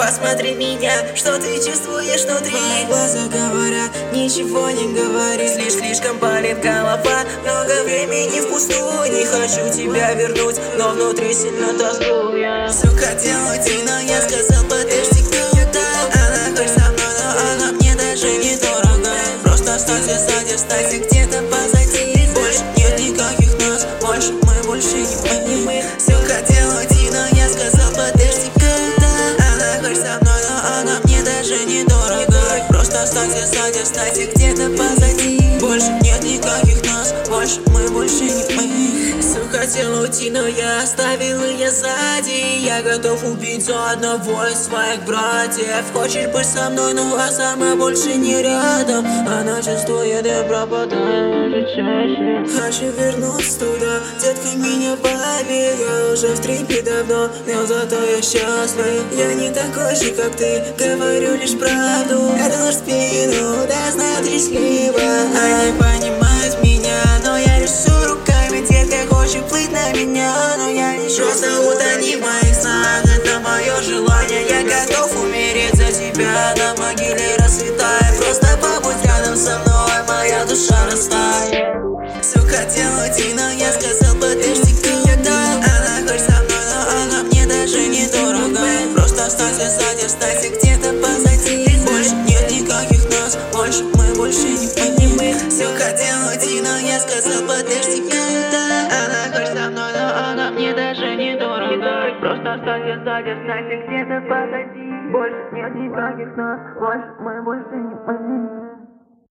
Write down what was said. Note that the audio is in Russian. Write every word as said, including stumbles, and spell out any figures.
посмотри меня, что ты чувствуешь внутри. Мои глаза говорят, ничего не говори. Слишком, слишком болит голова, много времени впустую. Не хочу тебя вернуть, но внутри сильно тоскую я. Все хотел уйти, но я сказал, подожди, кто-то. Она хоть со мной, но она мне даже не дорого. Просто останься сзади, останься где-то позади. Больше нет никаких нас, больше мы больше не мы. Все хотел уйти, но я сказал, подожди, кто-то. Она хоть со мной, но она мне даже не дорого. Просто останься сзади, останься где-то позади. Больше нет никаких нас, больше мы больше не мы. Все хотел уйти, но я оставил ее сзади. Я готов убить за одного из своих братьев. Хочешь быть со мной, но а сама больше не рядом. Она чувствует, я пропадаю уже чаще. Хочу вернуться туда, детка, меня пойми. Я уже в трипе давно, но зато я счастлив. Я не такой же, как ты, говорю лишь правду. Это ложь в спину, да знаю трескливо. Они понимают меня, но я рисую руками. Детка хочет плыть на меня, но я не просто утони в моих снах. Это мое желание, я готов умереть за тебя. На могиле расцветает, просто побудь рядом со мной, моя душа растает. Все хотел уйти, но я сказал, подожди, кто-то. Она хоть со мной, но она мне даже не дорого. Просто останься сзади, останься где-то позади. Больше нет никаких нас, больше мы больше не мы. Все хотел уйти, но я сказал, подожди, кто-то. Она хоть со мной, но она мне даже не дорого. Просто останься сзади, останься где-то позади. Больше нет никаких нас, больше мы больше не мы.